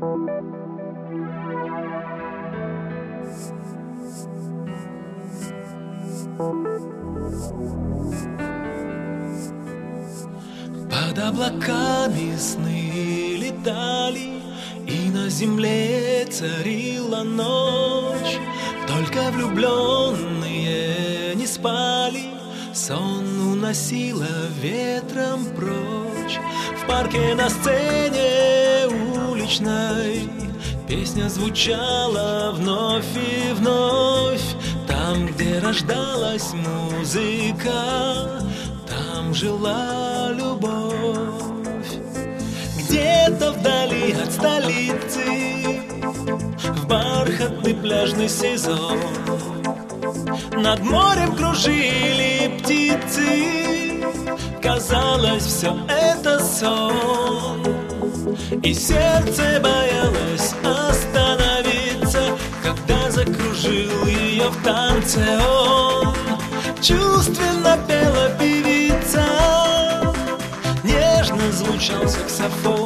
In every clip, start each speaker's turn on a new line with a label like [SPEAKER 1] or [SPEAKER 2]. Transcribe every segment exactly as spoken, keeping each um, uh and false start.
[SPEAKER 1] Под облаками сны летали, и на земле царила ночь. Только влюбленные не спали, сон уносило ветром прочь. В парке на сцене уличной песня звучала вновь и вновь. Там, где рождалась музыка, там жила любовь. Где-то вдали от столицы, в бархатный пляжный сезон, над морем кружили птицы. Казалось, все это сон, и сердце боялось остановиться, когда закружил ее в танце он. Чувственно пела певица, нежно звучал саксофон.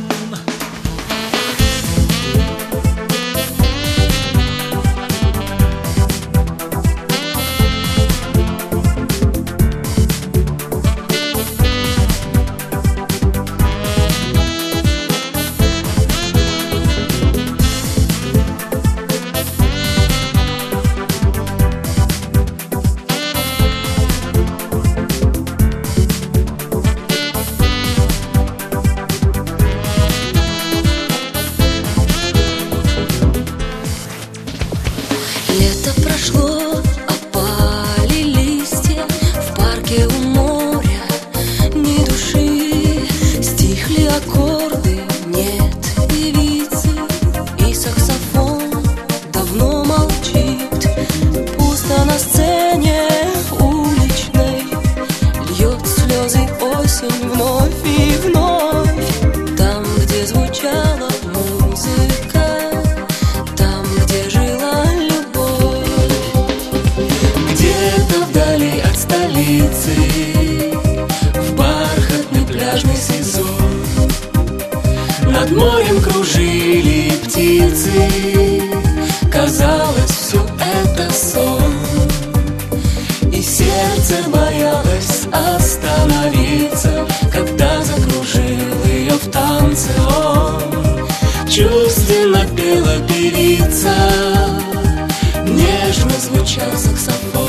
[SPEAKER 2] Лето прошло, опали листья, в парке у моря ни души. Стихли аккорды, нет певицы, и саксофон давно молчит. Пусто на сцене уличной, льет слезы осень вновь и вновь. Там, где звучала музыка, там, где жила любовь. Где-то вдали от столицы, в бархатный пляжный сезон, над морем кружили птицы. Казалось, все это сон, и сердце боялось остановиться, когда закружил ее в танце он. Чувственно пела певица, нежно звучал саксофон.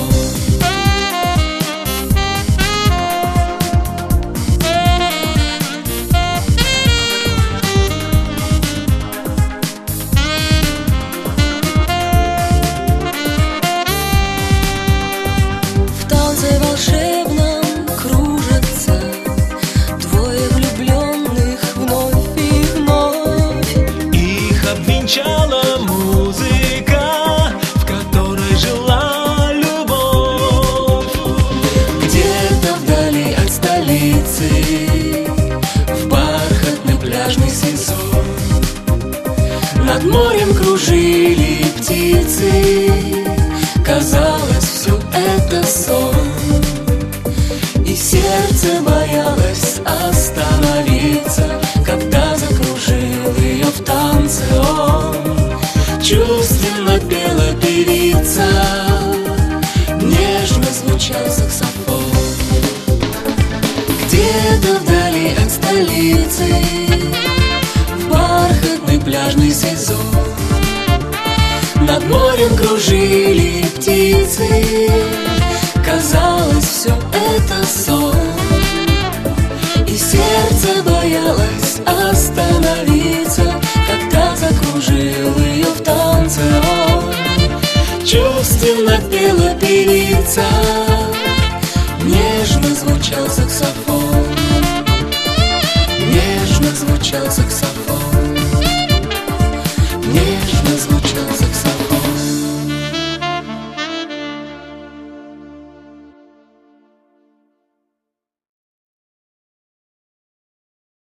[SPEAKER 2] В танце волшебном кружатся двое влюбленных вновь и вновь.
[SPEAKER 1] Их обвенчала музыка, в которой жила любовь.
[SPEAKER 2] Где-то вдали от столицы, в бархатный пляжный сезон, над морем кружили птицы. Казалось, все это сон, и сердце боялось остановиться, когда закружил ее в танце он. Чувственно пела певица, нежно звучал саксофон. Где-то вдали от столицы, в бархатный пляжный сезон, над морем кружили птицы. Казалось, все это сон, и сердце боялось остановиться, когда закружил ее в танце он. Чувственно пела певица, нежно звучал саксофон, нежно звучал саксофон.